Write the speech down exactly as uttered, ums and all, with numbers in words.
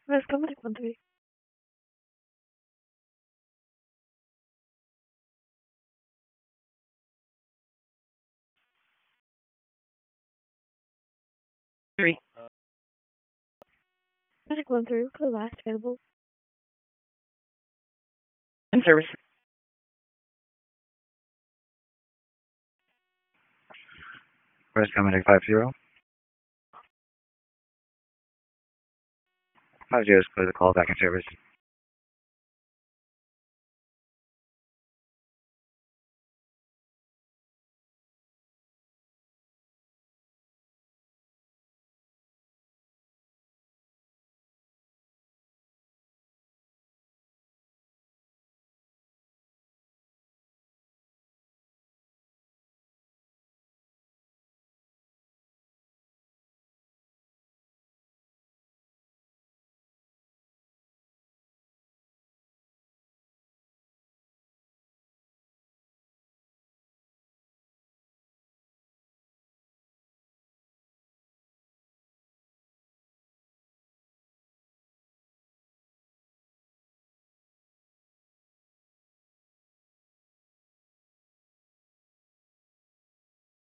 Where's coming from three? Three. Magic one through for the last available. In service. Where's coming five zero? Five zero is clear the call back in service.